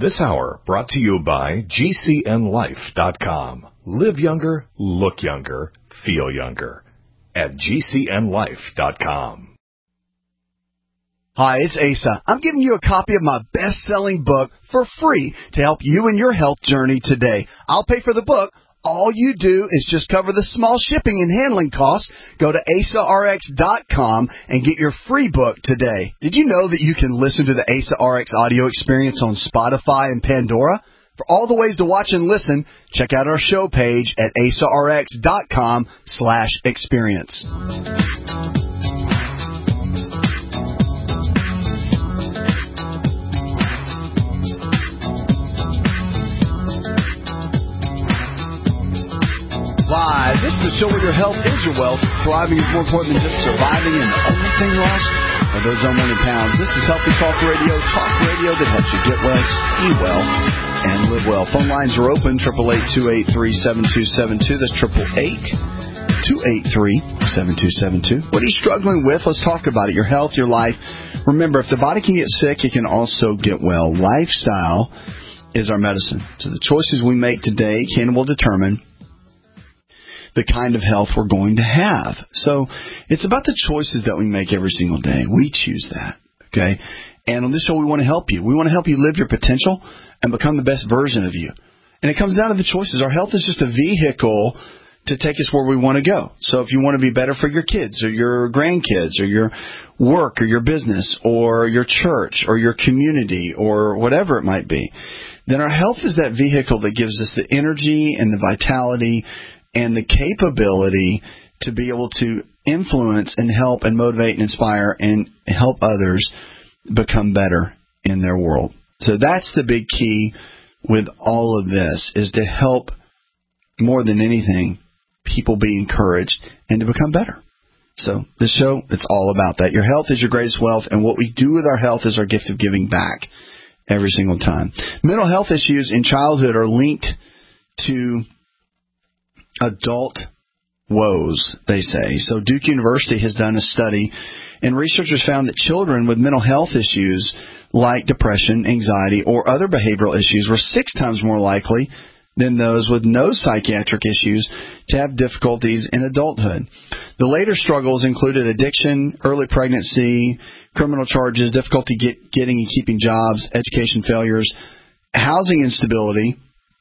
This hour brought to you by GCNLife.com. Live younger, look younger, feel younger at GCNLife.com. Hi, it's Asa. I'm giving you a copy of my best-selling book for free to help you in your health journey today. I'll pay for the book. All you do is just cover the small shipping and handling costs. Go to AsaRx.com and get your free book today. Did you know that you can listen to the Asa RX audio experience on Spotify and Pandora? For all the ways to watch and listen, check out our show page at AsaRx.com/experience. Live. This is the show where your health is your wealth. Thriving is more important than just surviving, and the only thing lost are those unwanted pounds. This is Healthy Talk Radio that helps you get well, stay well, and live well. Phone lines are open, 888-283-7272. That's 888-283-7272. What are you struggling with? Let's talk about it. Your health, your life. Remember, if the body can get sick, it can also get well. Lifestyle is our medicine. So the choices we make today will determine the kind of health we're going to have. So it's about the choices that we make every single day. We choose that, okay? And on this show, we want to help you. We want to help you live your potential and become the best version of you. And it comes down to the choices. Our health is just a vehicle to take us where we want to go. So if you want to be better for your kids or your grandkids or your work or your business or your church or your community or whatever it might be, then our health is that vehicle that gives us the energy and the vitality and the capability to be able to influence and help and motivate and inspire and help others become better in their world. So that's the big key with all of this, is to help, more than anything, people be encouraged and to become better. So this show, it's all about that. Your health is your greatest wealth, and what we do with our health is our gift of giving back every single time. Mental health issues in childhood are linked to adult woes, they say. So Duke University has done a study, and researchers found that children with mental health issues like depression, anxiety, or other behavioral issues were 6 times more likely than those with no psychiatric issues to have difficulties in adulthood. The later struggles included addiction, early pregnancy, criminal charges, difficulty getting and keeping jobs, education failures, housing instability.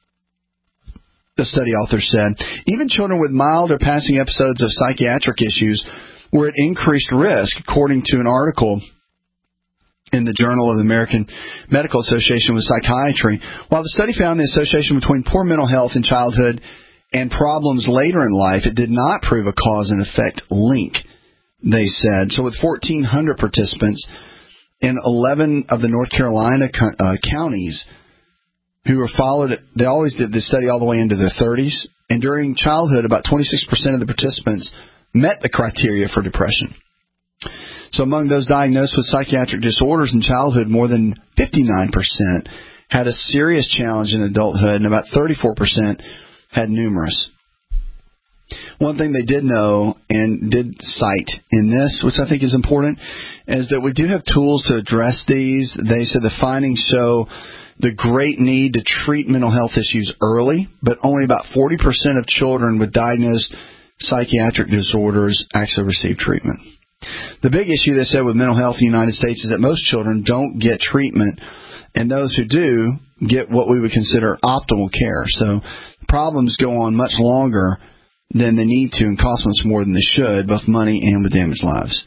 The study author said, even children with mild or passing episodes of psychiatric issues were at increased risk, according to an article in the Journal of the American Medical Association with Psychiatry. While the study found the association between poor mental health in childhood and problems later in life, it did not prove a cause and effect link, they said. So with 1,400 participants in 11 of the North Carolina counties, who were followed, they always did this study all the way into their 30s, and during childhood, about 26% of the participants met the criteria for depression. So among those diagnosed with psychiatric disorders in childhood, more than 59% had a serious challenge in adulthood, and about 34% had numerous. One thing they did know and did cite in this, which I think is important, is that we do have tools to address these. They said the findings show the great need to treat mental health issues early, but only about 40% of children with diagnosed psychiatric disorders actually receive treatment. The big issue, they said, with mental health in the United States is that most children don't get treatment, and those who do get what we would consider optimal care. So problems go on much longer than they need to and cost much more than they should, both money and with damaged lives.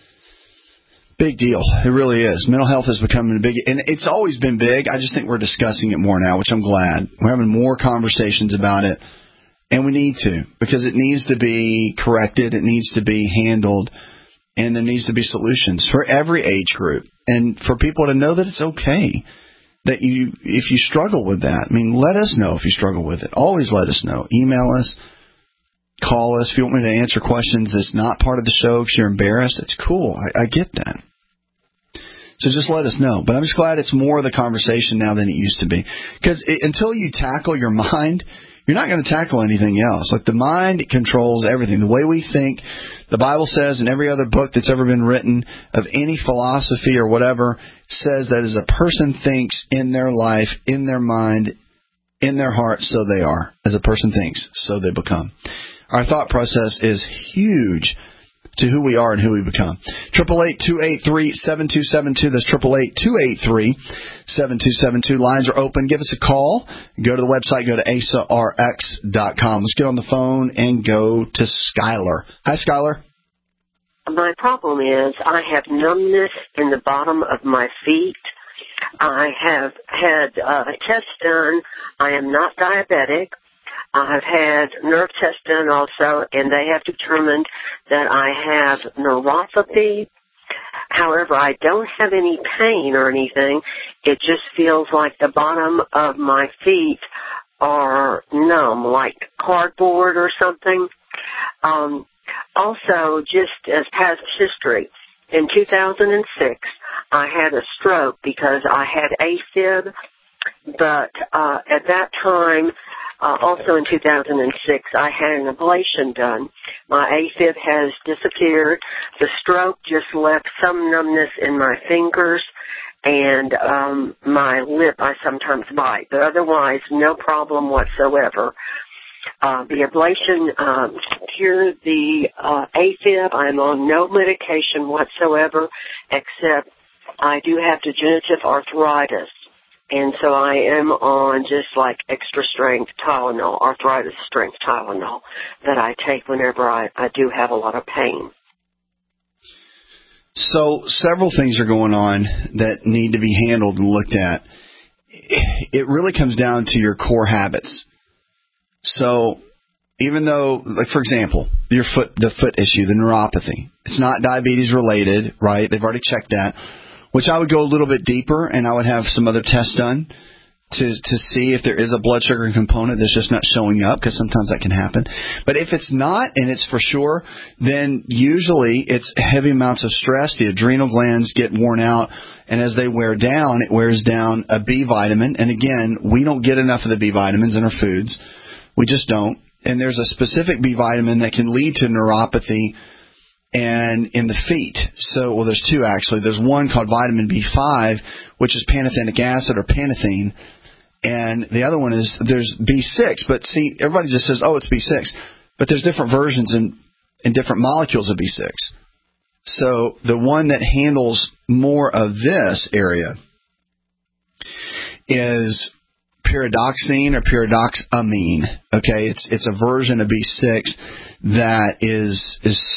Big deal. It really is. Mental health is becoming a big, and it's always been big. I just think we're discussing it more now, which I'm glad. We're having more conversations about it, and we need to, because it needs to be corrected, it needs to be handled, and there needs to be solutions for every age group, and for people to know that it's okay, that if you struggle with that, I mean, let us know if you struggle with it. Always let us know. Email us, call us. If you want me to answer questions that's not part of the show because you're embarrassed, it's cool. I get that. So just let us know. But I'm just glad it's more of the conversation now than it used to be. Because until you tackle your mind, you're not going to tackle anything else. Like, the mind controls everything. The way we think, the Bible says, in every other book that's ever been written of any philosophy or whatever, says that as a person thinks in their life, in their mind, in their heart, so they are. As a person thinks, so they become. Our thought process is huge to who we are and who we become. 888-283-7272. That's 888-283-7272. Lines are open. Give us a call. Go to the website. Go to AsaRx.com. Let's get on the phone and go to Skylar. Hi, Skylar. My problem is I have numbness in the bottom of my feet. I have had tests done. I am not diabetic. I've had nerve tests done also, and they have determined that I have neuropathy. However, I don't have any pain or anything. It just feels like the bottom of my feet are numb, like cardboard or something. Also, just as past history, in 2006, I had a stroke because I had AFib, but at that time, also in 2006, I had an ablation done. My AFib has disappeared. The stroke just left some numbness in my fingers, and my lip I sometimes bite, but otherwise no problem whatsoever. The ablation cured the AFib. I'm on no medication whatsoever, except I do have degenerative arthritis. And so I am on just like extra strength Tylenol, arthritis strength Tylenol, that I take whenever I do have a lot of pain. So several things are going on that need to be handled and looked at. It really comes down to your core habits. So even though, like, for example, the foot issue, the neuropathy, it's not diabetes related, right? They've already checked that. Which I would go a little bit deeper, and I would have some other tests done to see if there is a blood sugar component that's just not showing up, because sometimes that can happen. But if it's not, and it's for sure, then usually it's heavy amounts of stress. The adrenal glands get worn out, and as they wear down, it wears down a B vitamin. And again, we don't get enough of the B vitamins in our foods. We just don't. And there's a specific B vitamin that can lead to neuropathy and in the feet. So, well, there's two actually. There's one called vitamin B5, which is pantothenic acid or panathine, and the other one is there's B6. But see, everybody just says, oh, it's B6, but there's different versions and different molecules of B6. So the one that handles more of this area is pyridoxine or pyridoxamine. Okay, it's a version of B6 that is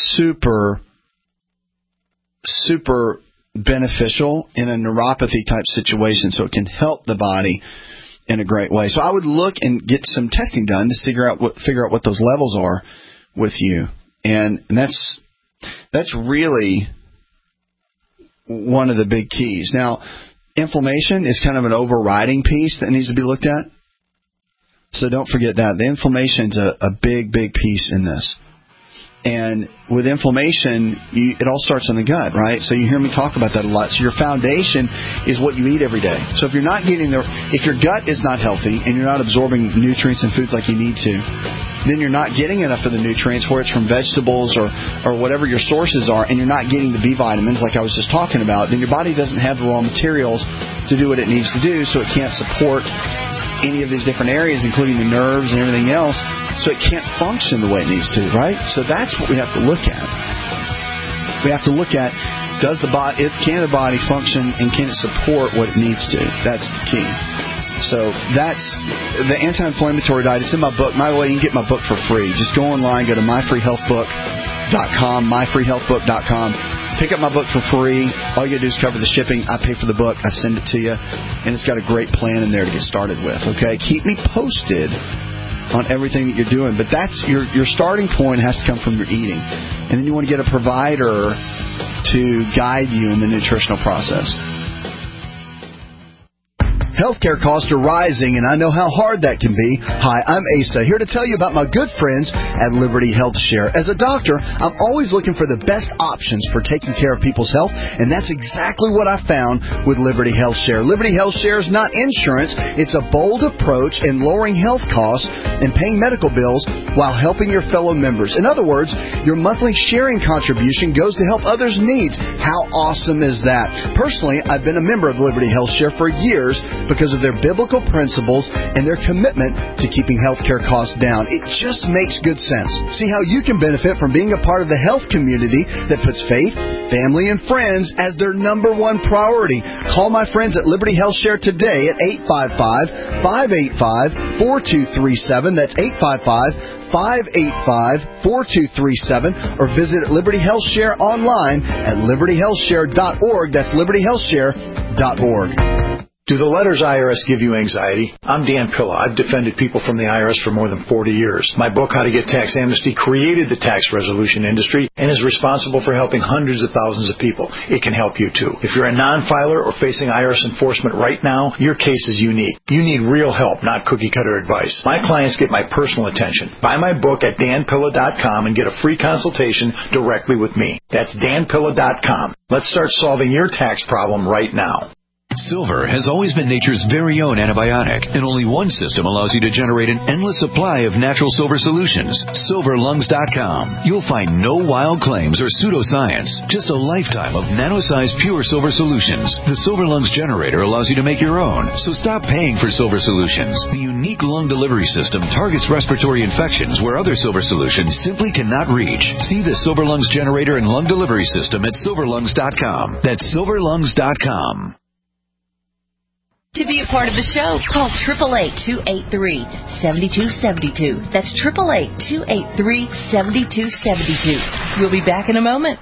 super beneficial in a neuropathy type situation, so it can help the body in a great way. So I would look and get some testing done to figure out what those levels are with you, and that's really one of the big keys. Now, inflammation is kind of an overriding piece that needs to be looked at. So don't forget that. The inflammation's a big piece in this. And with inflammation, it all starts in the gut, right? So you hear me talk about that a lot. So your foundation is what you eat every day. So if you're not getting if your gut is not healthy and you're not absorbing nutrients and foods like you need to, then you're not getting enough of the nutrients, whether it's from vegetables or whatever your sources are, and you're not getting the B vitamins like I was just talking about, then your body doesn't have the raw materials to do what it needs to do, so it can't support any of these different areas, including the nerves and everything else, so it can't function the way it needs to, right? So that's what we have to look at. We have to look at, can the body function and can it support what it needs to? That's the key. So that's the anti-inflammatory diet. It's in my book. By the way, you can get my book for free. Just go online, go to myfreehealthbook.com, myfreehealthbook.com. Pick up my book for free. All you got to do is cover the shipping. I pay for the book. I send it to you. And it's got a great plan in there to get started with. Okay? Keep me posted on everything that you're doing. But that's your starting point has to come from your eating. And then you want to get a provider to guide you in the nutritional process. Healthcare costs are rising, and I know how hard that can be. Hi, I'm Asa, here to tell you about my good friends at Liberty Health Share. As a doctor, I'm always looking for the best options for taking care of people's health, and that's exactly what I found with Liberty Health Share. Liberty Health Share is not insurance. It's a bold approach in lowering health costs and paying medical bills while helping your fellow members. In other words, your monthly sharing contribution goes to help others' needs. How awesome is that? Personally, I've been a member of Liberty Health Share for years because of their biblical principles and their commitment to keeping healthcare costs down. It just makes good sense. See how you can benefit from being a part of the health community that puts faith, family, and friends as their number one priority. Call my friends at Liberty Health Share today at 855-585-4237. That's 855-585-4237, or visit Liberty Health Share online at libertyhealthshare.org. That's libertyhealthshare.org. Do the letters IRS give you anxiety? I'm Dan Pilla. I've defended people from the IRS for more than 40 years. My book, How to Get Tax Amnesty, created the tax resolution industry and is responsible for helping hundreds of thousands of people. It can help you, too. If you're a non-filer or facing IRS enforcement right now, your case is unique. You need real help, not cookie-cutter advice. My clients get my personal attention. Buy my book at danpilla.com and get a free consultation directly with me. That's danpilla.com. Let's start solving your tax problem right now. Silver has always been nature's very own antibiotic, and only one system allows you to generate an endless supply of natural silver solutions. SilverLungs.com. You'll find no wild claims or pseudoscience, just a lifetime of nano-sized pure silver solutions. The Silver Lungs generator allows you to make your own, so stop paying for silver solutions. The unique lung delivery system targets respiratory infections where other silver solutions simply cannot reach. See the Silver Lungs generator and lung delivery system at SilverLungs.com. That's SilverLungs.com. To be a part of the show, call 888-283-7272. That's 888-283-7272. We'll be back in a moment.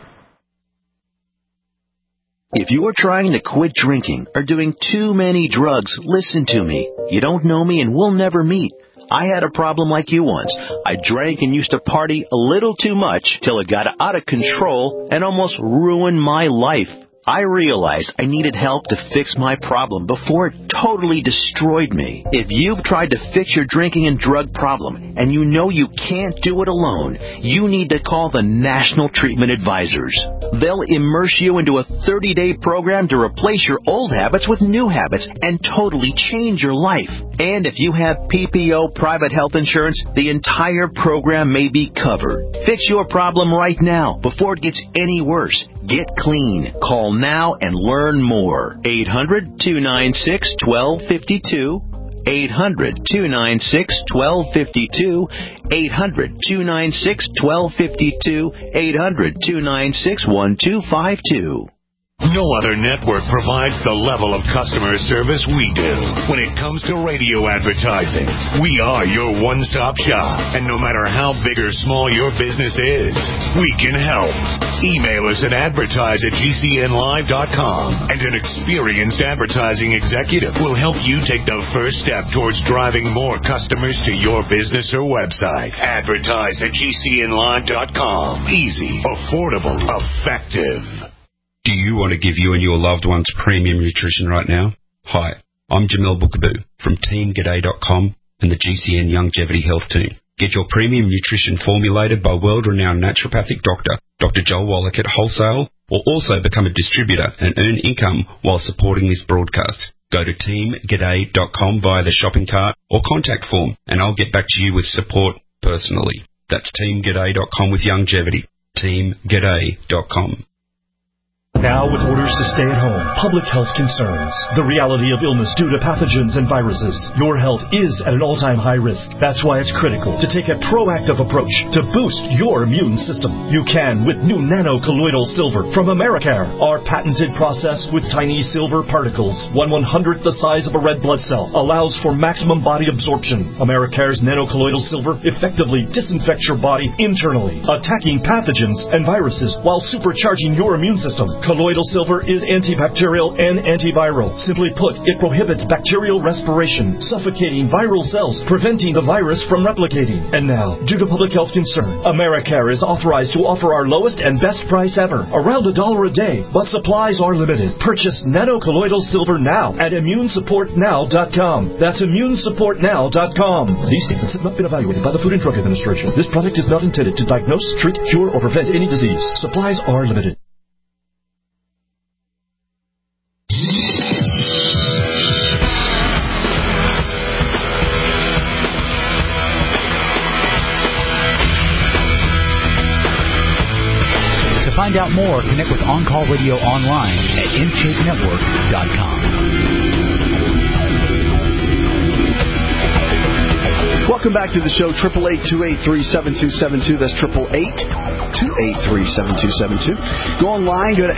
If you are trying to quit drinking or doing too many drugs, listen to me. You don't know me and we'll never meet. I had a problem like you once. I drank and used to party a little too much till it got out of control and almost ruined my life. I realized I needed help to fix my problem before it totally destroyed me. If you've tried to fix your drinking and drug problem and you know you can't do it alone, you need to call the National Treatment Advisors. They'll immerse you into a 30-day program to replace your old habits with new habits and totally change your life. And if you have PPO private health insurance, the entire program may be covered. Fix your problem right now before it gets any worse. Get clean. Call now and learn more. 800-296-1252. 800-296-1252. 800-296-1252. 800-296-1252. No other network provides the level of customer service we do. When it comes to radio advertising, we are your one-stop shop. And no matter how big or small your business is, we can help. Email us at advertise@gcnlive.com, and an experienced advertising executive will help you take the first step towards driving more customers to your business or website. Advertise@gcnlive.com. Easy, affordable, effective. Do you want to give you and your loved ones premium nutrition right now? Hi, I'm Jamel Bookaboo from TeamGaday.com and the GCN Longevity Health Team. Get your premium nutrition formulated by world-renowned naturopathic doctor, Dr. Joel Wallach at wholesale, or also become a distributor and earn income while supporting this broadcast. Go to TeamGaday.com via the shopping cart or contact form, and I'll get back to you with support personally. That's TeamGaday.com with longevity. TeamGaday.com. Now with orders to stay at home, public health concerns, the reality of illness due to pathogens and viruses, your health is at an all-time high risk. That's why it's critical to take a proactive approach to boost your immune system. You can with new nano-colloidal silver from Americare. Our patented process with tiny silver particles, 1/100th the size of a red blood cell, allows for maximum body absorption. Americare's nano-colloidal silver effectively disinfects your body internally, attacking pathogens and viruses while supercharging your immune system. Colloidal silver is antibacterial and antiviral. Simply put, it prohibits bacterial respiration, suffocating viral cells, preventing the virus from replicating. And now, due to public health concern, Americare is authorized to offer our lowest and best price ever, around $1 a day, but supplies are limited. Purchase Nano Colloidal Silver now at ImmuneSupportNow.com. That's ImmuneSupportNow.com. These statements have not been evaluated by the Food and Drug Administration. This product is not intended to diagnose, treat, cure, or prevent any disease. Supplies are limited. To find out more, connect with On Call Radio online at InShapeNetwork.com. Welcome back to the show, 888-283-7272. That's 888-283-7272. Go online, go to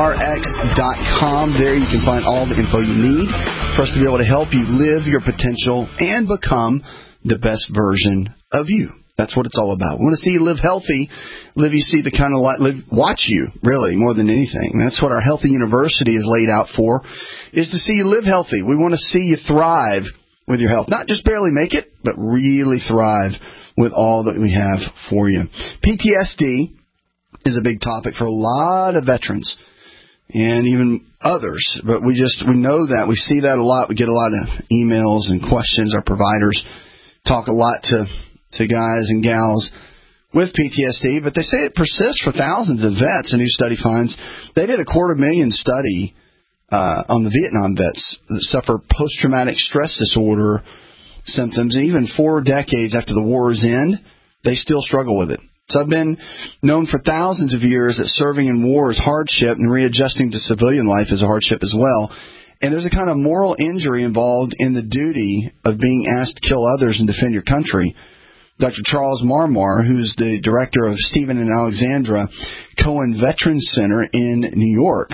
AsaRx.com. There you can find all the info you need for us to be able to help you live your potential and become the best version of you. That's what it's all about. We want to see you live healthy, you see the kind of life, watch you, really, more than anything. That's what our Healthy University is laid out for, is to see you live healthy. We want to see you thrive with your health. Not just barely make it, but really thrive with all that we have for you. PTSD is a big topic for a lot of veterans and even others, but we know that. We see that a lot. We get a lot of emails and questions. Our providers talk a lot to guys and gals with PTSD, but they say it persists for thousands of vets. A new study finds they did a 250,000 study on the Vietnam vets that suffer post-traumatic stress disorder symptoms. And even 4 decades after the war's end, they still struggle with it. So I've been known for thousands of years that serving in war is hardship and readjusting to civilian life is a hardship as well. And there's a kind of moral injury involved in the duty of being asked to kill others and defend your country. Dr. Charles Marmar, who's the director of Stephen and Alexandra Cohen Veterans Center in New York,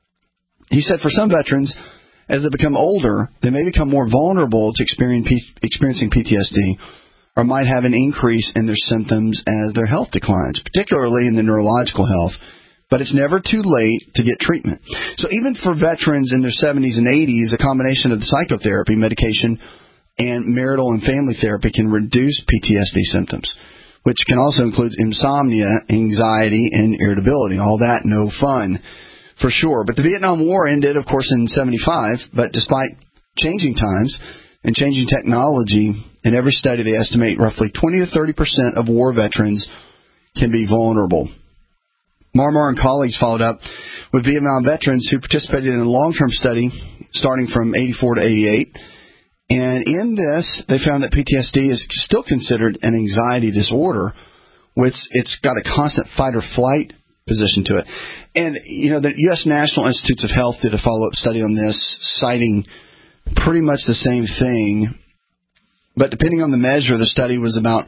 he said for some veterans, as they become older, they may become more vulnerable to experiencing PTSD or might have an increase in their symptoms as their health declines, particularly in the neurological health. But it's never too late to get treatment. So even for veterans in their 70s and 80s, a combination of the psychotherapy, medication, and marital and family therapy can reduce PTSD symptoms, which can also include insomnia, anxiety, and irritability. All that no fun. For sure. But the Vietnam War ended, of course, in 1975, but despite changing times and changing technology, in every study they estimate roughly 20 to 30% of war veterans can be vulnerable. Marmar and colleagues followed up with Vietnam veterans who participated in a long-term study starting from 84 to 88. And in this, they found that PTSD is still considered an anxiety disorder, which it's got a constant fight-or-flight position to it. And, the U.S. National Institutes of Health did a follow-up study on this, citing pretty much the same thing. But depending on the measure, the study was about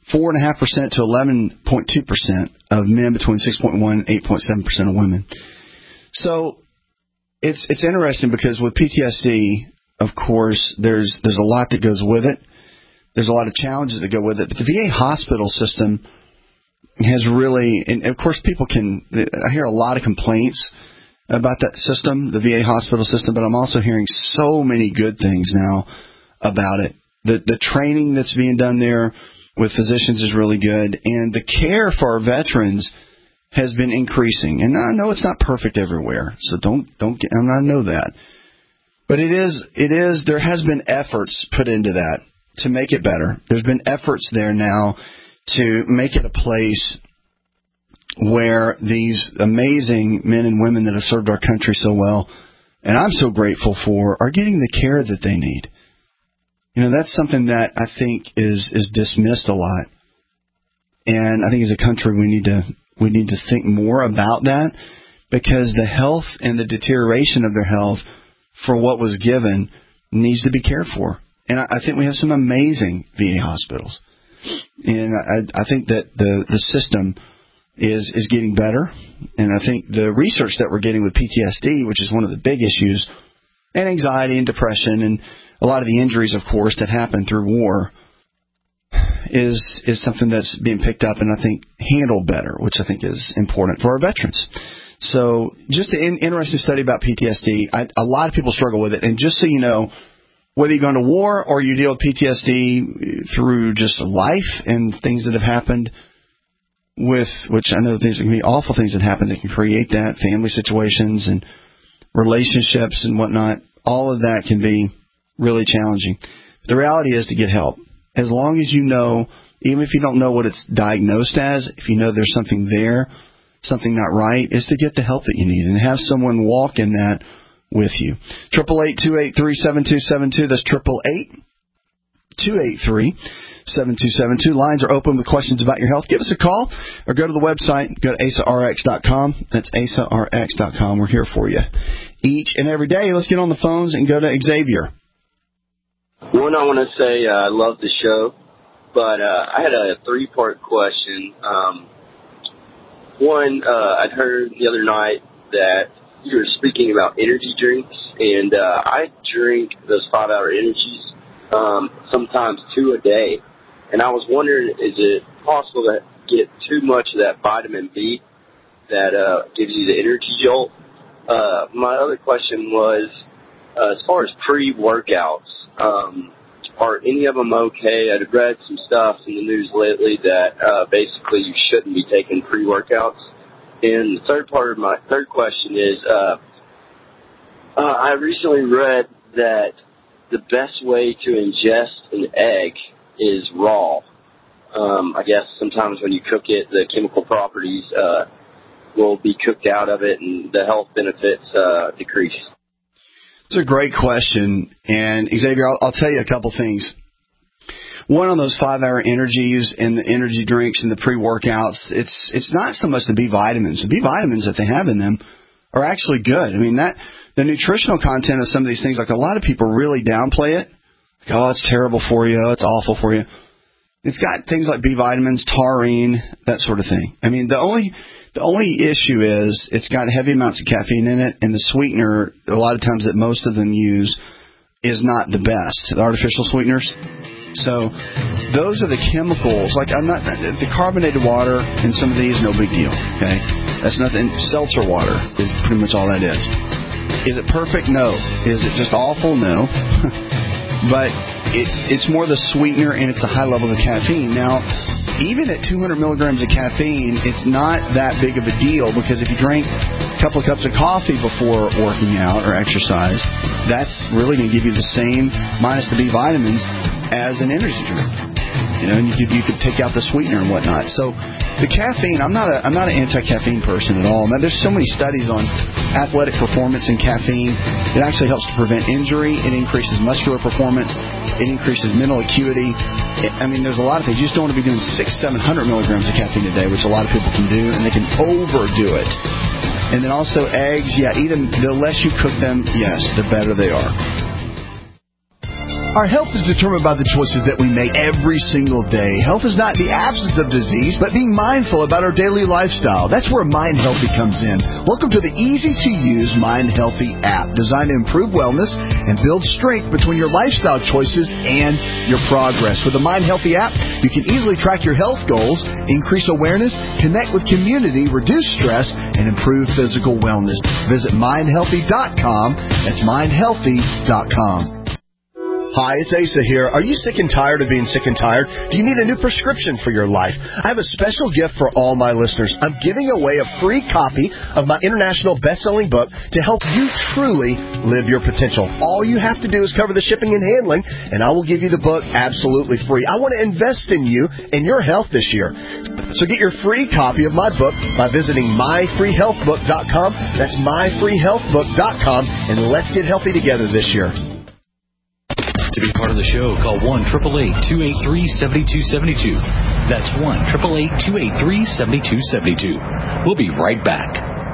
4.5% to 11.2% of men between 6.1 and 8.7% of women. So it's interesting because with PTSD, of course, there's a lot that goes with it. There's a lot of challenges that go with it. But the VA hospital system has really, and of course I hear a lot of complaints about that system, the VA hospital system, but I'm also hearing so many good things now about it. The training that's being done there with physicians is really good, and the care for our veterans has been increasing. And I know it's not perfect everywhere, so I know that. But it is, there has been efforts put into that to make it better. There's been efforts there now to make it a place where these amazing men and women that have served our country so well, and I'm so grateful for, are getting the care that they need. That's something that I think is dismissed a lot. And I think as a country we need to think more about that, because the health and the deterioration of their health for what was given needs to be cared for. And I think we have some amazing VA hospitals. And I think that the system is getting better. And I think the research that we're getting with PTSD, which is one of the big issues, and anxiety and depression and a lot of the injuries, of course, that happen through war, is something that's being picked up and I think handled better, which I think is important for our veterans. So just an interesting study about PTSD. A lot of people struggle with it. And just so you know, whether you're going to war or you deal with PTSD through just life and things that have happened with, which I know there's going to be awful things that happen that can create that, family situations and relationships and whatnot, all of that can be really challenging. The reality is to get help. As long as you know, even if you don't know what it's diagnosed as, if you know there's something there, something not right, is to get the help that you need and have someone walk in that with you. 888-283-7272. That's 888-283-7272. Lines are open with questions about your health. Give us a call or go to the website. Go to AsaRx.com. That's AsaRx.com. We're here for you each and every day. Let's get on the phones and go to Xavier. One, I want to say I love the show, but I had a three-part question. One, I'd heard the other night that you were speaking about energy drinks, and I drink those 5-hour energies, sometimes 2 a day. And I was wondering, is it possible to get too much of that vitamin B that gives you the energy jolt? My other question was, as far as pre-workouts, are any of them okay? I've read some stuff in the news lately that basically you shouldn't be taking pre-workouts. And the third question is, I recently read that the best way to ingest an egg is raw. I guess sometimes when you cook it, the chemical properties will be cooked out of it and the health benefits decrease. It's a great question. And, Xavier, I'll tell you a couple things. One, on those 5-hour energies and the energy drinks and the pre-workouts, it's not so much the B vitamins. The B vitamins that they have in them are actually good. I mean, the nutritional content of some of these things, like a lot of people really downplay it. Like, oh, it's terrible for you. It's awful for you. It's got things like B vitamins, taurine, that sort of thing. I mean, the only issue is it's got heavy amounts of caffeine in it, and the sweetener, a lot of times that most of them use, is not the best, the artificial sweeteners. So those are the chemicals. Like, the carbonated water in some of these, no big deal. Okay, that's nothing. Seltzer water is pretty much all that is. Is it perfect? No. Is it just awful? No. But it's more the sweetener, and it's the high level of caffeine. Now, even at 200 milligrams of caffeine, it's not that big of a deal, because if you drink a couple of cups of coffee before working out or exercise, that's really going to give you the same, minus the B vitamins, as an energy drink. You know, and you could take out the sweetener and whatnot. So the caffeine, I'm not an anti-caffeine person at all. Now, there's so many studies on athletic performance and caffeine. It actually helps to prevent injury. It increases muscular performance. It increases mental acuity. There's a lot of things. You just don't want to be doing 600-700 milligrams of caffeine a day, which a lot of people can do, and they can overdo it. And then also eggs, eat them. The less you cook them, yes, the better they are. Our health is determined by the choices that we make every single day. Health is not the absence of disease, but being mindful about our daily lifestyle. That's where Mind Healthy comes in. Welcome to the easy-to-use Mind Healthy app, designed to improve wellness and build strength between your lifestyle choices and your progress. With the Mind Healthy app, you can easily track your health goals, increase awareness, connect with community, reduce stress, and improve physical wellness. Visit mindhealthy.com. That's mindhealthy.com. Hi, it's Asa here. Are you sick and tired of being sick and tired? Do you need a new prescription for your life? I have a special gift for all my listeners. I'm giving away a free copy of my international best-selling book to help you truly live your potential. All you have to do is cover the shipping and handling, and I will give you the book absolutely free. I want to invest in you and your health this year. So get your free copy of my book by visiting myfreehealthbook.com. That's myfreehealthbook.com, and let's get healthy together this year. To be part of the show, call 1-888-283-7272. That's 1-888-283-7272. We'll be right back.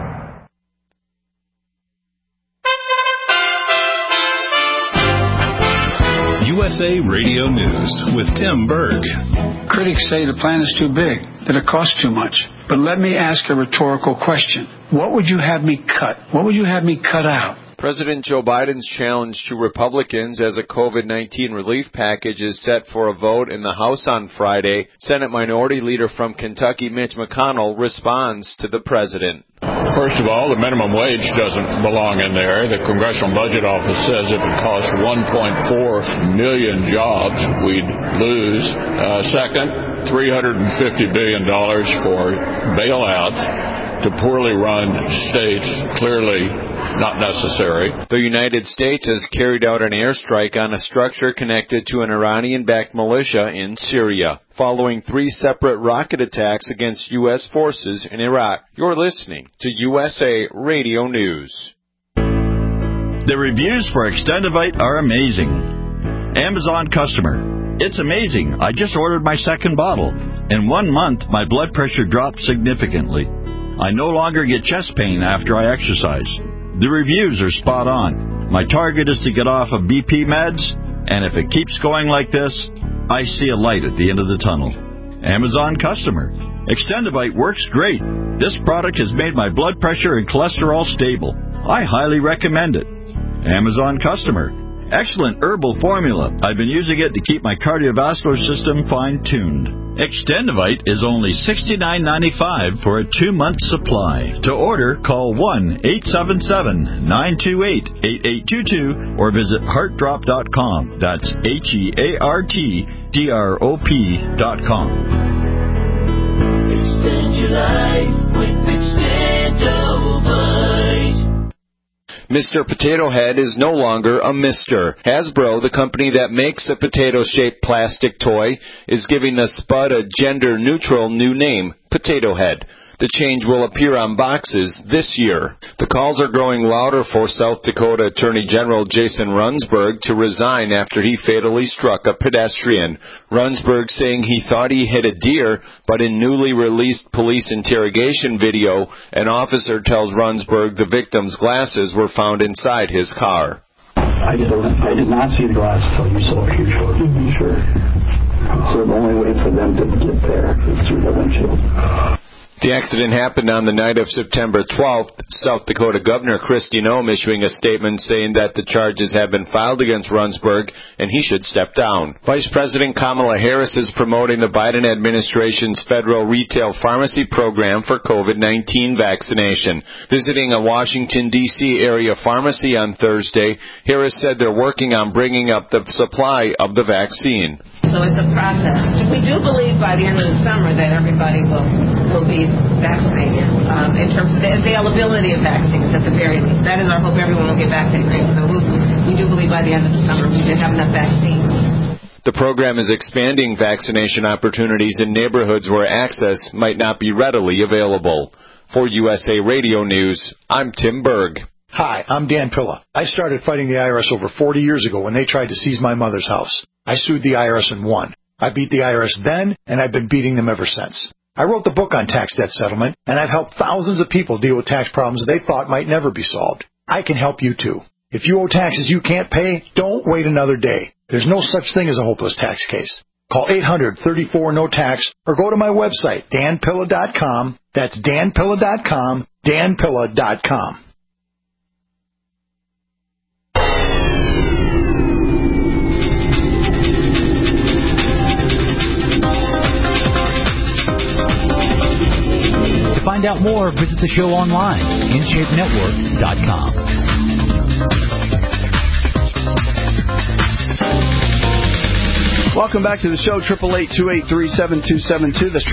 USA Radio News with Tim Berg. Critics say the plan is too big, that it costs too much. But let me ask a rhetorical question. What would you have me cut? What would you have me cut out? President Joe Biden's challenge to Republicans as a COVID-19 relief package is set for a vote in the House on Friday. Senate Minority Leader from Kentucky, Mitch McConnell, responds to the president. First of all, the minimum wage doesn't belong in there. The Congressional Budget Office says if it costs 1.4 million jobs, we'd lose. Second, $350 billion for bailouts to poorly run states, clearly not necessary. The United States has carried out an airstrike on a structure connected to an Iranian-backed militia in Syria, following 3 separate rocket attacks against U.S. forces in Iraq. You're listening to USA Radio News. The reviews for Extendivite are amazing. Amazon customer. It's amazing. I just ordered my second bottle. In 1 month, my blood pressure dropped significantly. I no longer get chest pain after I exercise. The reviews are spot on. My target is to get off of BP meds, and if it keeps going like this, I see a light at the end of the tunnel. Amazon customer. Extendivite works great. This product has made my blood pressure and cholesterol stable. I highly recommend it. Amazon customer. Excellent herbal formula. I've been using it to keep my cardiovascular system fine-tuned. Extendivite is only $69.95 for a 2-month supply. To order, call 1-877-928-8822 or visit heartdrop.com. That's HEARTDROP.com. Extend your life with Extendivite. Mr. Potato Head is no longer a Mr. Hasbro, the company that makes a potato-shaped plastic toy, is giving the Spud a gender-neutral new name, Potato Head. The change will appear on boxes this year. The calls are growing louder for South Dakota Attorney General Jason Runsberg to resign after he fatally struck a pedestrian. Runsberg saying he thought he hit a deer, but in newly released police interrogation video, an officer tells Runsberg the victim's glasses were found inside his car. I did not see the glasses until you saw a huge short. Sure. So the only way for them to get there is through the windshield. The accident happened on the night of September 12th. South Dakota Governor Kristi Noem issuing a statement saying that the charges have been filed against Runsberg and he should step down. Vice President Kamala Harris is promoting the Biden administration's federal retail pharmacy program for COVID-19 vaccination. Visiting a Washington, D.C. area pharmacy on Thursday, Harris said they're working on bringing up the supply of the vaccine. So it's a process. We do believe by the end of the summer that everybody will be vaccinated in terms of the availability of vaccines at the very least. That is our hope. Everyone will get vaccinated. So we do believe by the end of the summer we should have enough vaccines. The program is expanding vaccination opportunities in neighborhoods where access might not be readily available. For USA Radio News, I'm Tim Berg. Hi, I'm Dan Pilla. I started fighting the IRS over 40 years ago when they tried to seize my mother's house. I sued the IRS and won. I beat the IRS then, and I've been beating them ever since. I wrote the book on tax debt settlement, and I've helped thousands of people deal with tax problems they thought might never be solved. I can help you too. If you owe taxes you can't pay, don't wait another day. There's no such thing as a hopeless tax case. Call 800-34-NO-TAX or go to my website, danpilla.com. That's danpilla.com, danpilla.com. To find out more, visit the show online, InShapeNetwork.com. Welcome back to the show, 888-283-7272. That's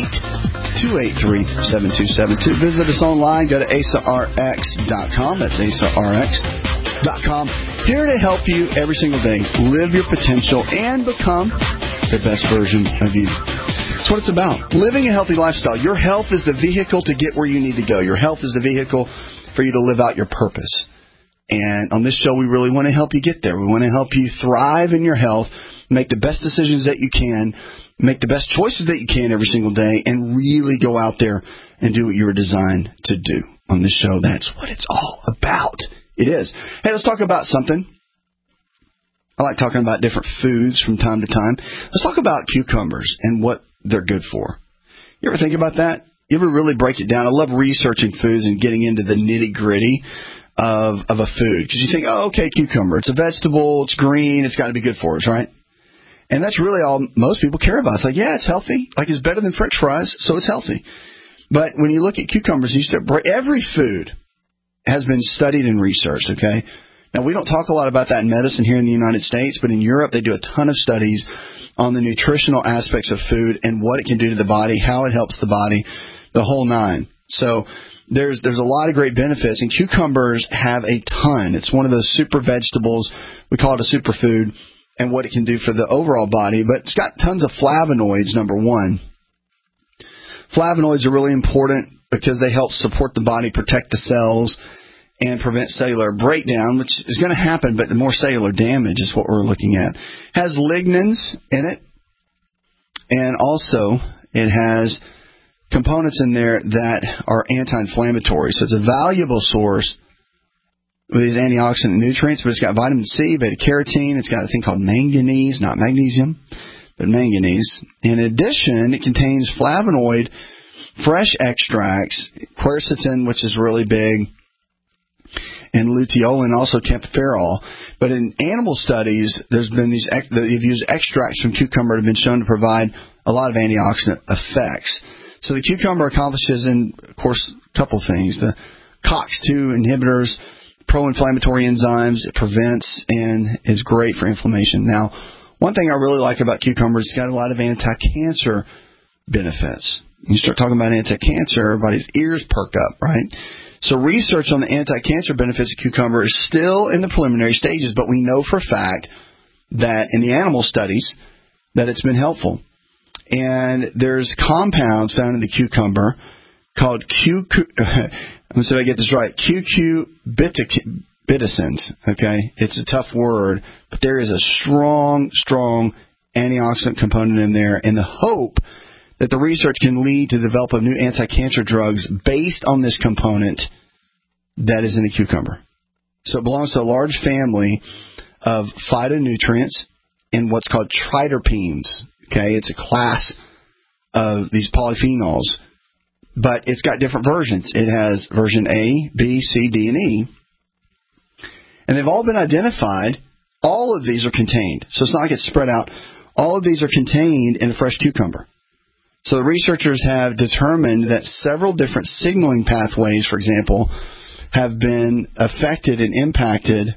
888-283-7272. Visit us online. Go to AsaRx.com. That's AsaRx.com. Here to help you every single day. Live your potential and become the best version of you. That's what it's about. Living a healthy lifestyle. Your health is the vehicle to get where you need to go. Your health is the vehicle for you to live out your purpose. And on this show, we really want to help you get there. We want to help you thrive in your health, make the best decisions that you can, make the best choices that you can every single day, and really go out there and do what you were designed to do. On this show, that's what it's all about. It is. Hey, let's talk about something. I like talking about different foods from time to time. Let's talk about cucumbers and what they're good for. You ever think about that? You ever really break it down? I love researching foods and getting into the nitty-gritty of a food. Because you think, oh, okay, cucumber. It's a vegetable. It's green. It's got to be good for us, right? And that's really all most people care about. It's like, yeah, it's healthy. Like, it's better than French fries, so it's healthy. But when you look at cucumbers, every food has been studied and researched, okay? Now, we don't talk a lot about that in medicine here in the United States, but in Europe, they do a ton of studies on the nutritional aspects of food and what it can do to the body, how it helps the body, the whole nine. So there's a lot of great benefits, and cucumbers have a ton. It's one of those super vegetables. We call it a superfood, and what it can do for the overall body. But it's got tons of flavonoids, number one. Flavonoids are really important because they help support the body, protect the cells, and prevent cellular breakdown, which is going to happen, but the more cellular damage is what we're looking at. Has lignans in it, and also it has components in there that are anti-inflammatory. So it's a valuable source with these antioxidant nutrients, but it's got vitamin C, beta-carotene. It's got a thing called manganese, not magnesium, but manganese. In addition, it contains flavonoid fresh extracts, quercetin, which is really big, and luteolin, also camphophyrol. But in animal studies, there's been they've used extracts from cucumber that have been shown to provide a lot of antioxidant effects. So the cucumber accomplishes, of course, a couple things. The COX-2 inhibitors, pro-inflammatory enzymes, it prevents and is great for inflammation. Now, one thing I really like about cucumbers, it's got a lot of anti-cancer benefits. You start talking about anti-cancer, everybody's ears perk up, right? So research on the anti-cancer benefits of cucumber is still in the preliminary stages, but we know for a fact that in the animal studies that it's been helpful. And there's compounds found in the cucumber called let me see if I get this right, cucurbitacins, okay? It's a tough word, but there is a strong antioxidant component in there, and the hope that the research can lead to the development of new anti-cancer drugs based on this component that is in the cucumber. So it belongs to a large family of phytonutrients and what's called triterpenes. Okay, it's a class of these polyphenols, but it's got different versions. It has version A, B, C, D, and E, and they've all been identified. All of these are contained, so it's not like it's spread out. All of these are contained in a fresh cucumber. So the researchers have determined that several different signaling pathways, for example, have been affected and impacted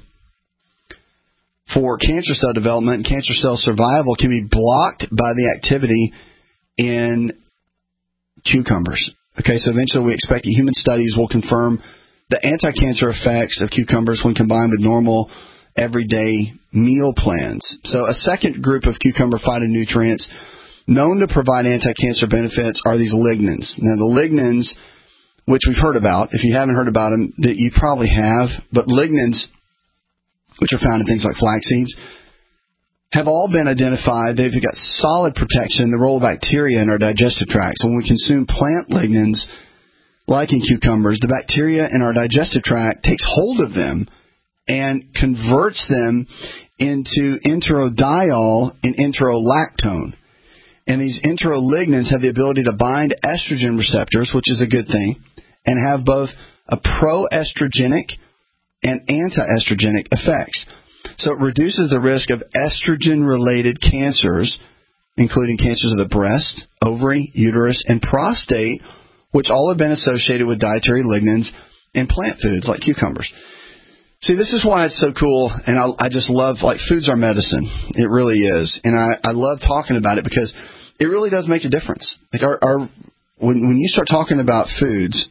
for cancer cell development, and cancer cell survival can be blocked by the activity in cucumbers. Okay, so eventually we expect that human studies will confirm the anti-cancer effects of cucumbers when combined with normal everyday meal plans. So a second group of cucumber phytonutrients known to provide anti-cancer benefits are these lignans. Now the lignans, which we've heard about, if you haven't heard about them, that you probably have, but lignans, which are found in things like flax seeds, have all been identified. They've got solid protection, the role of bacteria in our digestive tract. So when we consume plant lignans, like in cucumbers, the bacteria in our digestive tract takes hold of them and converts them into enterodiol and enterolactone. And these enterolignans have the ability to bind estrogen receptors, which is a good thing, and have both a proestrogenic and anti-estrogenic effects. So it reduces the risk of estrogen-related cancers, including cancers of the breast, ovary, uterus, and prostate, which all have been associated with dietary lignans in plant foods like cucumbers. See, this is why it's so cool, and I just love, like, food's our medicine. It really is. And I love talking about it because it really does make a difference. Like when you start talking about foods,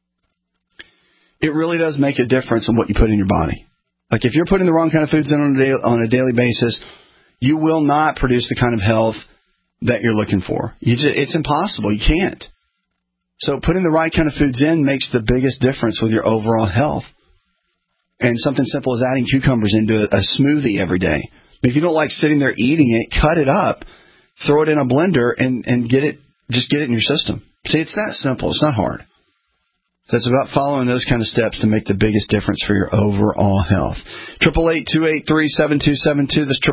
it really does make a difference in what you put in your body. Like if you're putting the wrong kind of foods in on a daily basis, you will not produce the kind of health that you're looking for. It's impossible. You can't. So putting the right kind of foods in makes the biggest difference with your overall health. And something simple as adding cucumbers into a smoothie every day. If you don't like sitting there eating it, cut it up, throw it in a blender, and get it in your system. See, it's that simple. It's not hard. So it's about following those kind of steps to make the biggest difference for your overall health. 888-283-7272. That's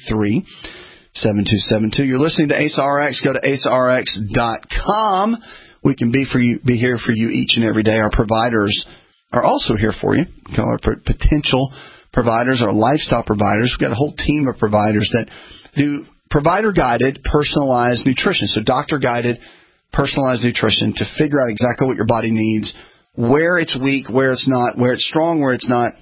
888-283-7272. You're listening to AceRx. Go to AceRx.com. we can be here for you each and every day. Our providers are also here for you. We call our potential providers, our lifestyle providers. We've got a whole team of providers that do provider-guided, personalized nutrition. So doctor-guided, personalized nutrition to figure out exactly what your body needs, where it's weak, where it's not, where it's strong, where it's not,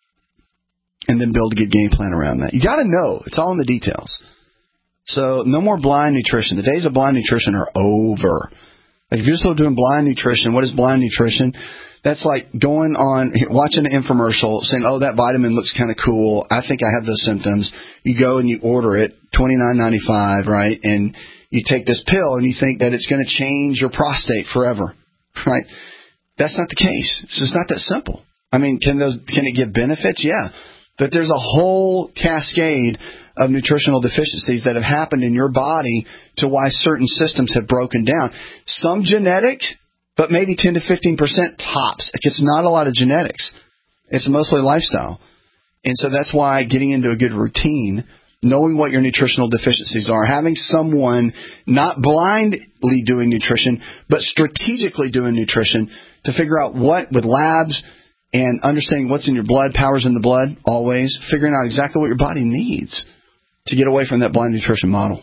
and then build a good game plan around that. You got to know. It's all in the details. So no more blind nutrition. The days of blind nutrition are over. Like if you're still doing blind nutrition, what is blind nutrition? That's like going on, watching an infomercial, saying, oh, that vitamin looks kind of cool. I think I have those symptoms. You go and you order it, $29.95, right? And you take this pill and you think that it's going to change your prostate forever, right? That's not the case. It's just not that simple. I mean, can it give benefits? Yeah. But there's a whole cascade of nutritional deficiencies that have happened in your body to why certain systems have broken down. Some genetics, but maybe 10 to 15% tops. It's not a lot of genetics. It's mostly lifestyle. And so that's why getting into a good routine, knowing what your nutritional deficiencies are, having someone not blindly doing nutrition, but strategically doing nutrition to figure out what with labs and understanding what's in your blood, powers in the blood, always, figuring out exactly what your body needs to get away from that blind nutrition model.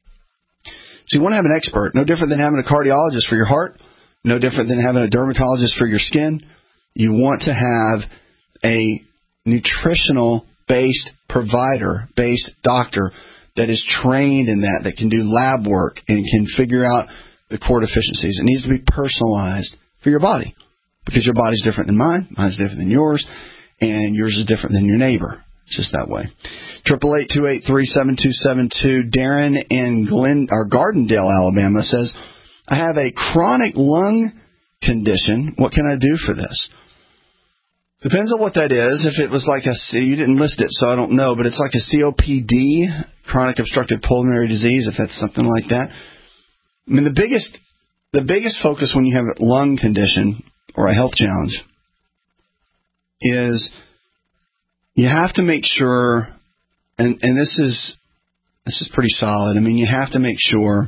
So you want to have an expert, no different than having a cardiologist for your heart, no different than having a dermatologist for your skin. You want to have a nutritional-based provider-based doctor that is trained in that can do lab work and can figure out the core deficiencies. It needs to be personalized for your body because your body's different than mine, mine's different than yours, and yours is different than your neighbor. It's just that way. 888-283-7272. Darren in Gardendale, Alabama says, I have a chronic lung condition. What can I do for this? Depends on what that is. If it was like you didn't list it, so I don't know, but it's like a COPD, chronic obstructive pulmonary disease, if that's something like that. I mean, the biggest focus when you have a lung condition or a health challenge is you have to make sure, and this is pretty solid. I mean, you have to make sure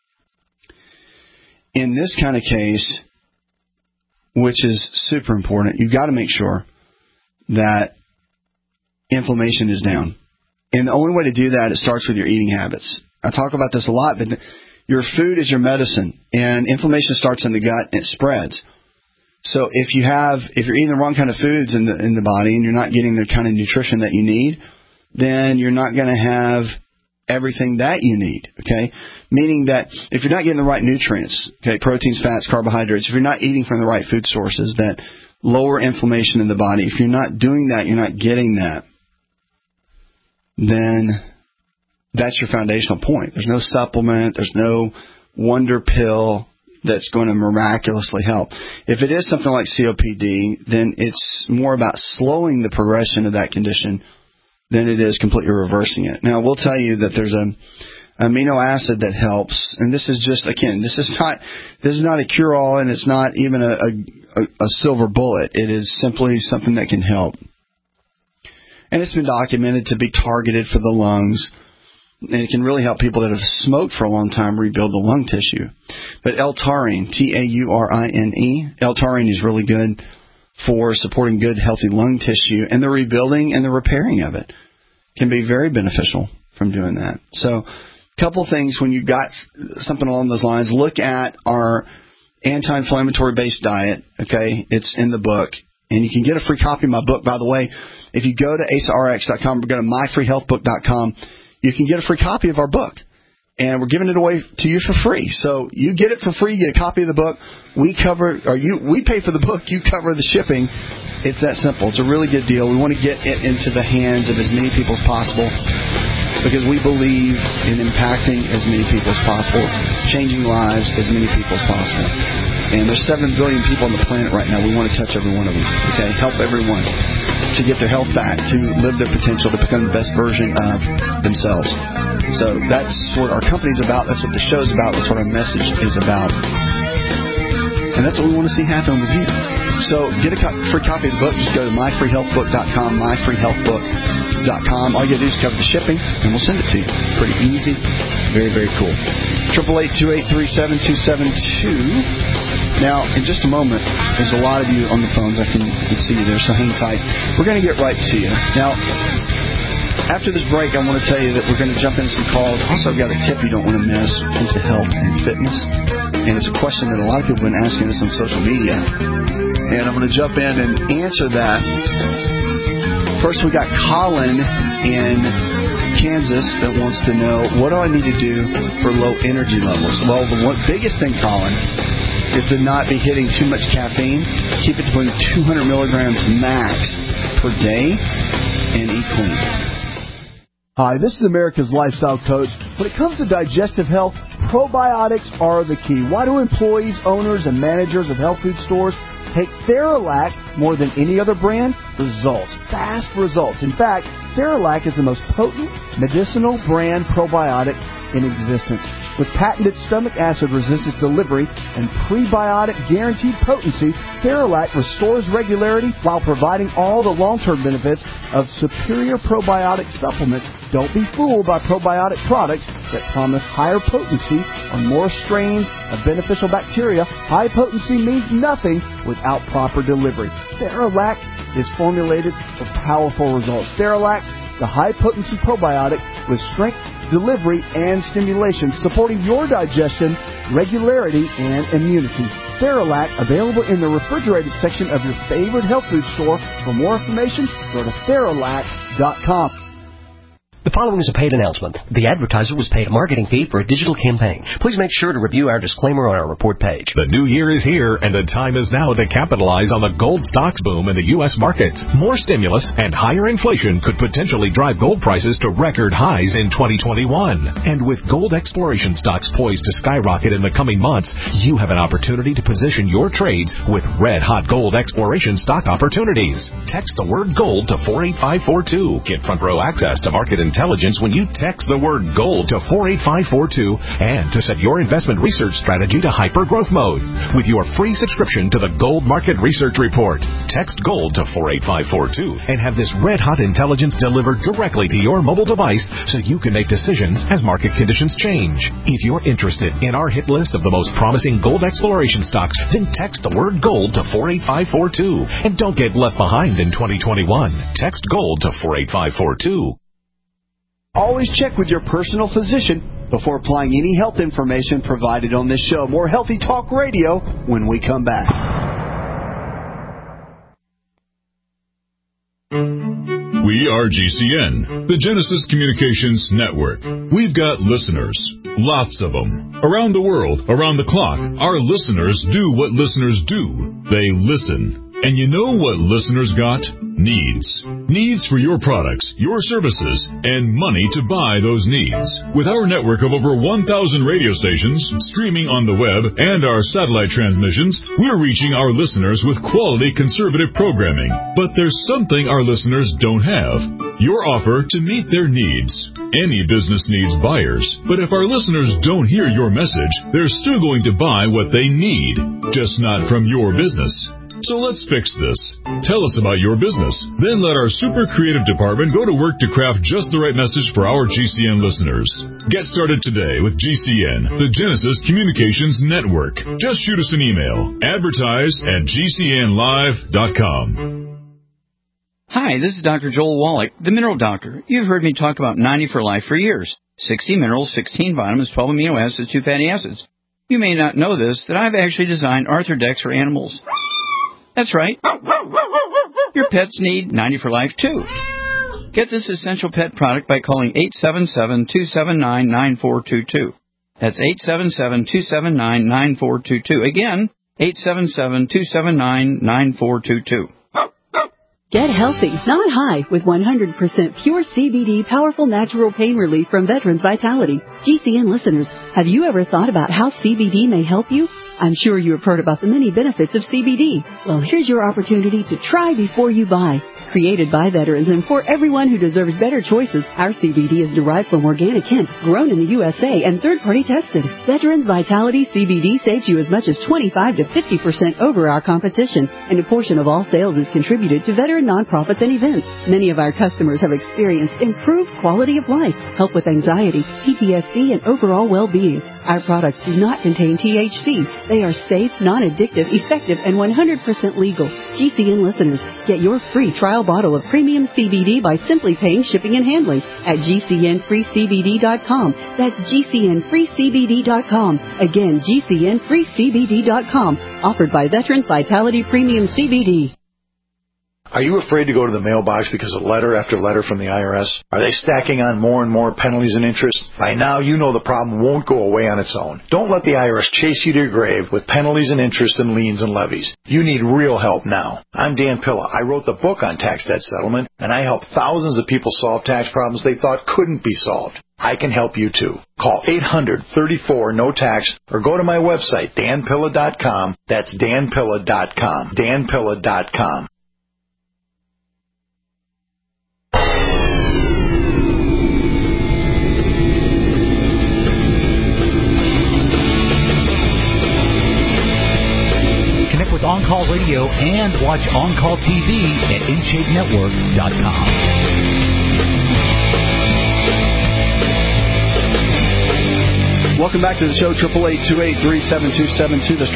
in this kind of case, which is super important, you've got to make sure that inflammation is down. And the only way to do that, it starts with your eating habits. I talk about this a lot, but your food is your medicine, and inflammation starts in the gut and it spreads. So if you're eating the wrong kind of foods in the body and you're not getting the kind of nutrition that you need, then you're not going to have everything that you need, okay? Meaning that if you're not getting the right nutrients, okay, proteins, fats, carbohydrates, if you're not eating from the right food sources that lower inflammation in the body, if you're not doing that, you're not getting that, then that's your foundational point. There's no supplement, there's no wonder pill that's going to miraculously help. If it is something like COPD, then it's more about slowing the progression of that condition than it is completely reversing it. Now, we'll tell you that there's an amino acid that helps, and this is just, again, this is not a cure-all, and it's not even a silver bullet. It is simply something that can help. And it's been documented to be targeted for the lungs, and it can really help people that have smoked for a long time rebuild the lung tissue. But L-taurine, Taurine, L-taurine is really good for supporting good, healthy lung tissue, and the rebuilding and the repairing of it can be very beneficial from doing that. So a couple things when you've got something along those lines, look at our anti-inflammatory based diet, okay? It's in the book, and you can get a free copy of my book, by the way. If you go to AceRx.com or go to myfreehealthbook.com, you can get a free copy of our book. And we're giving it away to you for free. So you get it for free, you get a copy of the book. We pay for the book, you cover the shipping. It's that simple. It's a really good deal. We want to get it into the hands of as many people as possible because we believe in impacting as many people as possible, changing lives as many people as possible. And there's 7 billion people on the planet right now. We want to touch every one of them. Okay? Help everyone to get their health back, to live their potential, to become the best version of themselves. So that's what our company's about. That's what the show's about. That's what our message is about. And that's what we want to see happen with you. So get a free copy of the book. Just go to myfreehealthbook.com, myfreehealthbook.com. All you got to do is cover the shipping, and we'll send it to you. Pretty easy. Very, very cool. 888-283-7272. Now, in just a moment, there's a lot of you on the phones. I can see you there, so hang tight. We're going to get right to you. Now, after this break, I want to tell you that we're going to jump into some calls. Also, I've got a tip you don't want to miss into health and fitness. And it's a question that a lot of people have been asking us on social media. And I'm going to jump in and answer that. First, we got Colin in Kansas that wants to know, what do I need to do for low energy levels? Well, the biggest thing, Colin, is to not be hitting too much caffeine. Keep it between 200 milligrams max per day and eat clean. Hi, this is America's Lifestyle Coach. When it comes to digestive health, probiotics are the key. Why do employees, owners, and managers of health food stores take Theralac more than any other brand? Results. Fast results. In fact, Theralac is the most potent medicinal brand probiotic in existence. With patented stomach acid resistance delivery and prebiotic guaranteed potency, Theralac restores regularity while providing all the long-term benefits of superior probiotic supplements. Don't be fooled by probiotic products that promise higher potency or more strains of beneficial bacteria. High potency means nothing without proper delivery. Theralac is formulated for powerful results. Theralac, the high-potency probiotic with strength, delivery, and stimulation, supporting your digestion, regularity, and immunity. Theralac, available in the refrigerated section of your favorite health food store. For more information, go to Theralac.com. The following is a paid announcement. The advertiser was paid a marketing fee for a digital campaign. Please make sure to review our disclaimer on our report page. The new year is here, and the time is now to capitalize on the gold stocks boom in the U.S. markets. More stimulus and higher inflation could potentially drive gold prices to record highs in 2021. And with gold exploration stocks poised to skyrocket in the coming months, you have an opportunity to position your trades with red-hot gold exploration stock opportunities. Text the word GOLD to 48542. Get front row access to market intelligence when you text the word GOLD to 48542 and to set your investment research strategy to hyper-growth mode with your free subscription to the Gold Market Research Report. Text GOLD to 48542 and have this red-hot intelligence delivered directly to your mobile device so you can make decisions as market conditions change. If you're interested in our hit list of the most promising gold exploration stocks, then text the word GOLD to 48542 and don't get left behind in 2021. Text GOLD to 48542. Always check with your personal physician before applying any health information provided on this show. More Healthy Talk Radio when we come back. We are GCN, the Genesis Communications Network. We've got listeners, lots of them. Around the world, around the clock, our listeners do what listeners do. They listen. And you know what listeners got? Needs. Needs for your products, your services, and money to buy those needs. With our network of over 1,000 radio stations, streaming on the web, and our satellite transmissions, we're reaching our listeners with quality conservative programming. But there's something our listeners don't have. Your offer to meet their needs. Any business needs buyers, but if our listeners don't hear your message, they're still going to buy what they need, just not from your business. So let's fix this. Tell us about your business. Then let our super creative department go to work to craft just the right message for our GCN listeners. Get started today with GCN, the Genesis Communications Network. Just shoot us an email. Advertise@GCNlive.com. Hi, this is Dr. Joel Wallach, the Mineral Doctor. You've heard me talk about 90 for Life for years. 60 minerals, 16 vitamins, 12 amino acids, 2 fatty acids. You may not know this, that I've actually designed Arthrodex for animals. That's right. Your pets need 90 for Life, too. Get this essential pet product by calling 877-279-9422. That's 877-279-9422. Again, 877-279-9422. Get healthy, not high, with 100% pure CBD powerful natural pain relief from Veterans Vitality. GCN listeners, have you ever thought about how CBD may help you? I'm sure you have heard about the many benefits of CBD. Well, here's your opportunity to try before you buy. Created by veterans and for everyone who deserves better choices, our CBD is derived from organic hemp, grown in the USA and third-party tested. Veterans Vitality CBD saves you as much as 25 to 50% over our competition, and a portion of all sales is contributed to veteran nonprofits and events. Many of our customers have experienced improved quality of life, help with anxiety, PTSD, and overall well-being. Our products do not contain THC. They are safe, non-addictive, effective, and 100% legal. GCN listeners, get your free trial bottle of premium CBD by simply paying shipping and handling at GCNFreeCBD.com. That's GCNFreeCBD.com. Again, GCNFreeCBD.com. Offered by Veterans Vitality Premium CBD. Are you afraid to go to the mailbox because of letter after letter from the IRS? Are they stacking on more and more penalties and interest? By now, you know the problem won't go away on its own. Don't let the IRS chase you to your grave with penalties and interest and liens and levies. You need real help now. I'm Dan Pilla. I wrote the book on tax debt settlement, and I help thousands of people solve tax problems they thought couldn't be solved. I can help you too. Call 800-34-NO-TAX or go to my website, danpilla.com. That's danpilla.com. danpilla.com. With On-Call Radio and watch On-Call TV at InShapeNetwork.com. Welcome back to the show, 888-283-7272. That's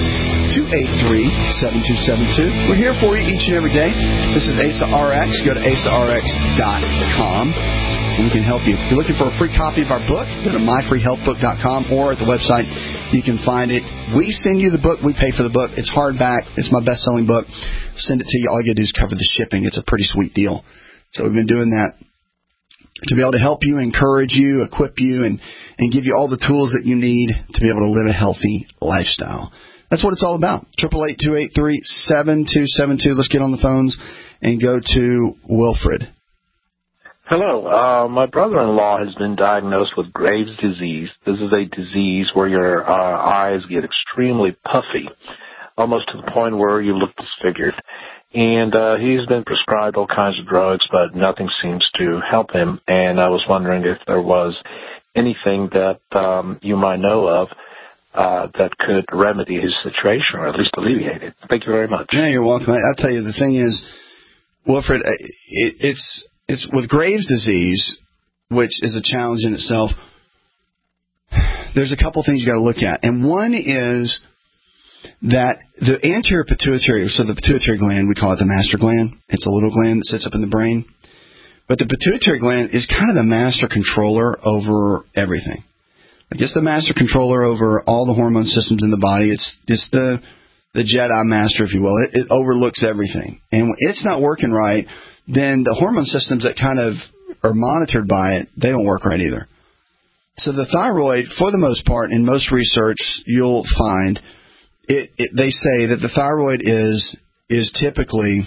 888-283-7272. We're here for you each and every day. This is ASA RX. Go to ASARX.com. And we can help you. If you're looking for a free copy of our book, go to myfreehealthbook.com or at the website. You can find it. We send you the book. We pay for the book. It's hardback. It's my best-selling book. Send it to you. All you got to do is cover the shipping. It's a pretty sweet deal. So we've been doing that to be able to help you, encourage you, equip you, and give you all the tools that you need to be able to live a healthy lifestyle. That's what it's all about. 888-283-7272. Let's get on the phones and go to Wilfred. Hello. My brother-in-law has been diagnosed with Graves' disease. This is a disease where your eyes get extremely puffy, almost to the point where you look disfigured. And he's been prescribed all kinds of drugs, but nothing seems to help him. And I was wondering if there was anything that you might know of that could remedy his situation or at least alleviate it. Thank you very much. Yeah, you're welcome. I'll tell you, the thing is, Wilfred, it's with Graves' disease, which is a challenge in itself. There's a couple things you got to look at, and one is that the anterior pituitary, so the pituitary gland, we call it the master gland. It's a little gland that sits up in the brain, but the pituitary gland is kind of the master controller over everything. Like it's the master controller over all the hormone systems in the body. It's the Jedi master, if you will. It overlooks everything, and when it's not working right, then the hormone systems that kind of are monitored by it, they don't work right either. So the thyroid, for the most part, in most research, you'll find they say that the thyroid is typically,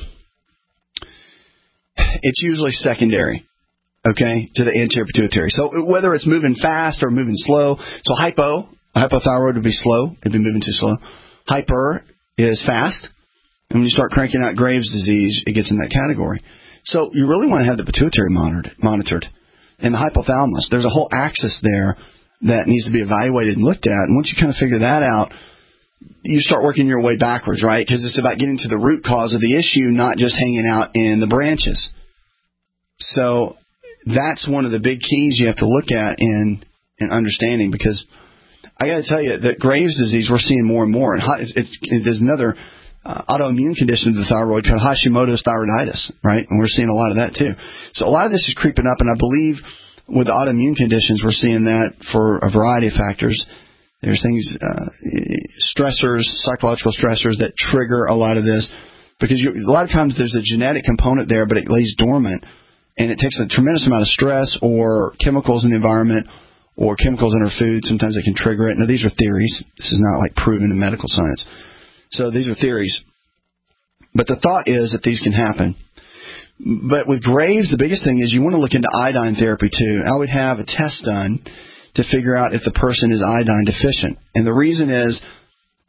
it's usually secondary, okay, to the anterior pituitary. So whether it's moving fast or moving slow, so hypothyroid would be slow, it'd be moving too slow. Hyper is fast, and when you start cranking out Graves' disease, it gets in that category. So you really want to have the pituitary monitored. And the hypothalamus, there's a whole axis there that needs to be evaluated and looked at. And once you kind of figure that out, you start working your way backwards, right? Because it's about getting to the root cause of the issue, not just hanging out in the branches. So that's one of the big keys you have to look at in understanding, because I got to tell you that Graves' disease we're seeing more and more. And there's another autoimmune condition of the thyroid called Hashimoto's thyroiditis, right? And we're seeing a lot of that too. So a lot of this is creeping up, and I believe with autoimmune conditions we're seeing that for a variety of factors. There's things, stressors, psychological stressors that trigger a lot of this, because a lot of times there's a genetic component there, but it lays dormant, and it takes a tremendous amount of stress or chemicals in the environment or chemicals in our food. Sometimes they can trigger it. Now, these are theories. This is not like proven in medical science. So these are theories. But the thought is that these can happen. But with Graves, the biggest thing is you want to look into iodine therapy too. I would have a test done to figure out if the person is iodine deficient. And the reason is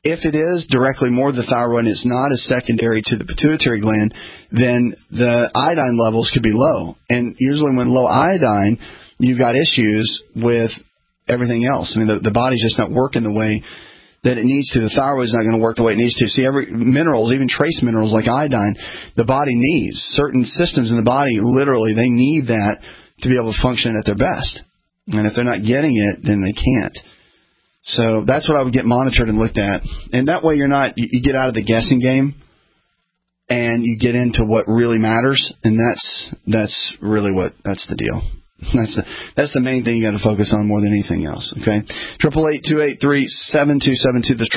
If it is directly more the thyroid and it's not as secondary to the pituitary gland, then the iodine levels could be low. And usually when low iodine, you've got issues with everything else. I mean, the body's just not working the way that it needs to. The thyroid's not going to work the way it needs to. See, every minerals, even trace minerals like iodine, the body needs. Certain systems in the body, literally, they need that to be able to function at their best. And if they're not getting it, then they can't. So that's what I would get monitored and looked at. And that way you get out of the guessing game and you get into what really matters. And that's really that's the deal. That's the main thing you got to focus on more than anything else. Okay. 888-283-7272. That's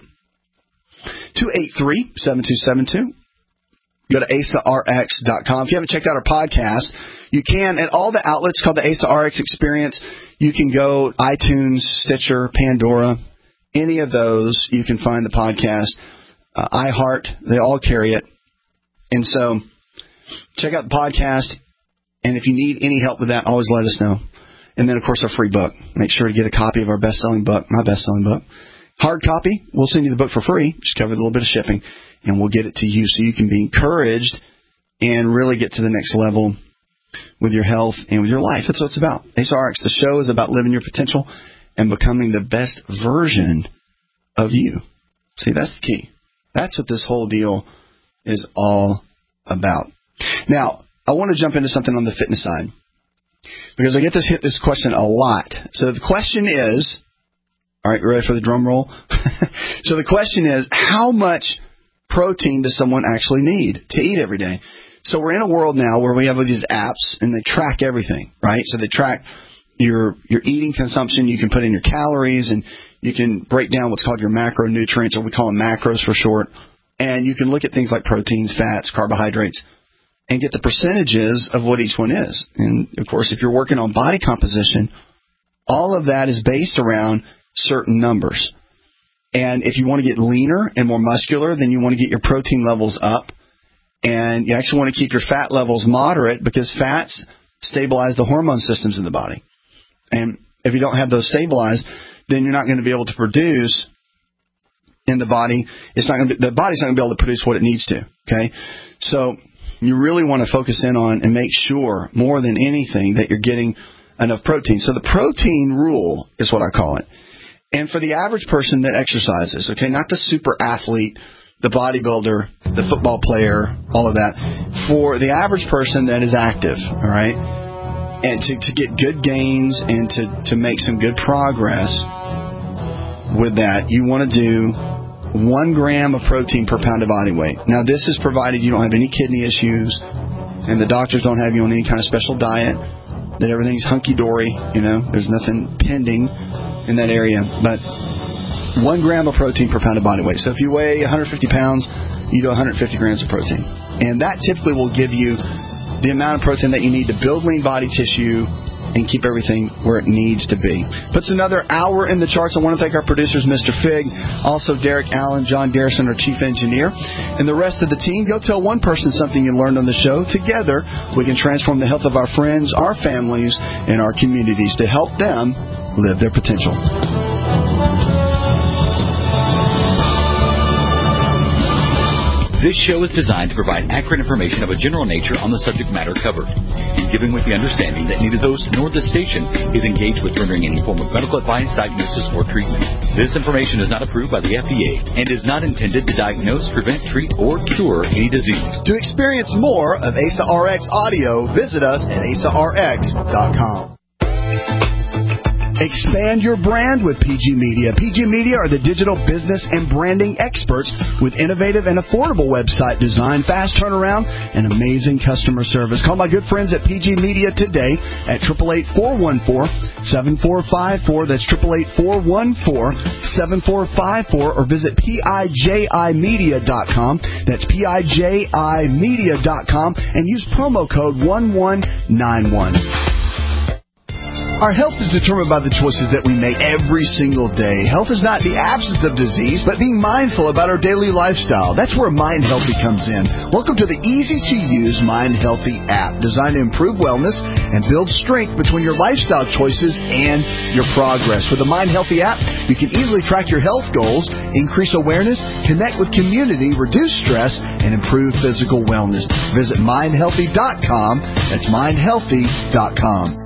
888-283-7272. Go to AsaRx.com. If you haven't checked out our podcast, you can at all the outlets called the Asa RX Experience. You can go iTunes, Stitcher, Pandora, any of those. You can find the podcast. iHeart, they all carry it. And so check out the podcast. And if you need any help with that, always let us know. And then, of course, our free book. Make sure to get a copy of our best-selling book, my best-selling book. Hard copy, we'll send you the book for free. Just cover a little bit of shipping, and we'll get it to you so you can be encouraged and really get to the next level with your health and with your life. That's what it's about. Asa RX, the show is about living your potential and becoming the best version of you. See, that's the key. That's what this whole deal is all about. Now, I want to jump into something on the fitness side because I get this question a lot. So the question is, all right, you ready for the drum roll? So the question is, how much protein does someone actually need to eat every day? So we're in a world now where we have these apps and they track everything, right? So they track your eating consumption. You can put in your calories and you can break down what's called your macronutrients, or we call them macros for short. And you can look at things like proteins, fats, carbohydrates, and get the percentages of what each one is. And, of course, if you're working on body composition, all of that is based around certain numbers. And if you want to get leaner and more muscular, then you want to get your protein levels up. And you actually want to keep your fat levels moderate because fats stabilize the hormone systems in the body. And if you don't have those stabilized, then you're not going to be able to produce in the body. The body's not going to be able to produce what it needs to. Okay, so you really want to focus in on and make sure more than anything that you're getting enough protein. So the protein rule is what I call it. And for the average person that exercises, okay, not the super athlete, the bodybuilder, the football player, all of that. For the average person that is active, all right, and to get good gains and to make some good progress with that, you want to do 1 gram of protein per pound of body weight. Now, this is provided you don't have any kidney issues and the doctors don't have you on any kind of special diet, that everything's hunky-dory, there's nothing pending in that area. But 1 gram of protein per pound of body weight. So if you weigh 150 pounds, you do 150 grams of protein. And that typically will give you the amount of protein that you need to build lean body tissue and keep everything where it needs to be. Puts another hour in the charts. I want to thank our producers, Mr. Fig, also Derek Allen, John Garrison, our chief engineer, and the rest of the team. Go tell one person something you learned on the show. Together, we can transform the health of our friends, our families, and our communities to help them live their potential. This show is designed to provide accurate information of a general nature on the subject matter covered, given with the understanding that neither those nor the station is engaged with rendering any form of medical advice, diagnosis, or treatment. This information is not approved by the FDA and is not intended to diagnose, prevent, treat, or cure any disease. To experience more of Asa RX audio, visit us at asarx.com. Expand your brand with PG Media. PG Media are the digital business and branding experts with innovative and affordable website design, fast turnaround, and amazing customer service. Call my good friends at PG Media today at 888-414-7454. That's 888-414-7454, or visit PIJImedia.com. That's PIJImedia.com and use promo code 1191. Our health is determined by the choices that we make every single day. Health is not the absence of disease, but being mindful about our daily lifestyle. That's where Mind Healthy comes in. Welcome to the easy-to-use Mind Healthy app, designed to improve wellness and build strength between your lifestyle choices and your progress. With the Mind Healthy app, You can easily track your health goals, increase awareness, connect with community, reduce stress, and improve physical wellness. Visit mindhealthy.com. That's mindhealthy.com.